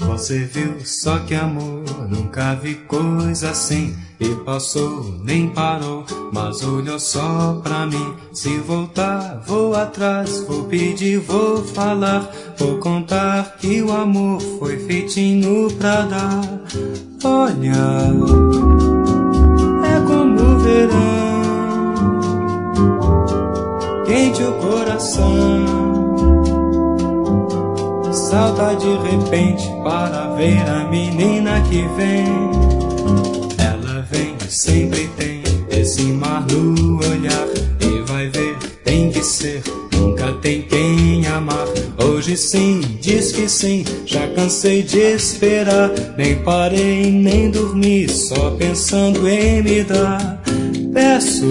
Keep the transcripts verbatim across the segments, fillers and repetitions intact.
Você viu só que amor, nunca vi coisa assim. E passou, nem parou, mas olhou só pra mim. Se voltar, vou atrás, vou pedir, vou falar. Vou contar que o amor foi feitinho pra dar. Olha, é como o verão, quente o coração, salta de repente para ver a menina que vem. Ela vem, sempre tem esse mar no olhar. E vai ver, tem que ser, nunca tem quem amar. Hoje sim, diz que sim, já cansei de esperar. Nem parei, nem dormi, só pensando em me dar. Peço,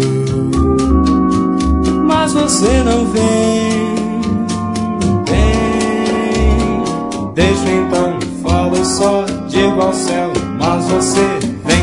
mas você não vem. Desde então falo só, digo ao céu, mas você vem.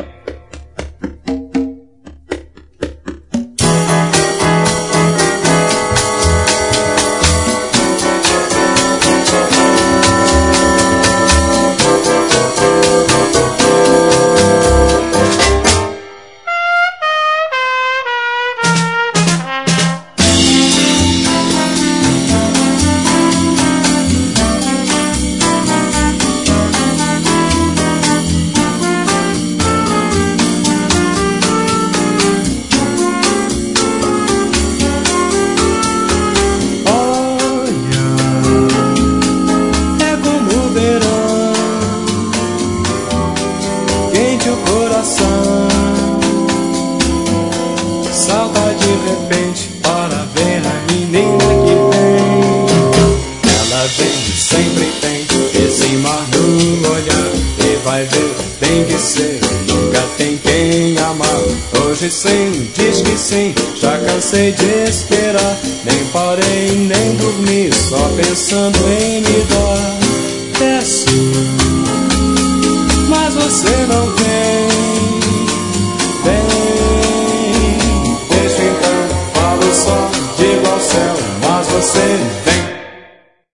Salta de repente para ver a menina que vem. Ela vem, sempre tem esse mar no olhar. E vai ver, tem que ser, nunca tem quem amar. Hoje sim, diz que sim, já cansei de esperar. Nem parei, nem dormi, só pensando em me dar. Peço, mas você não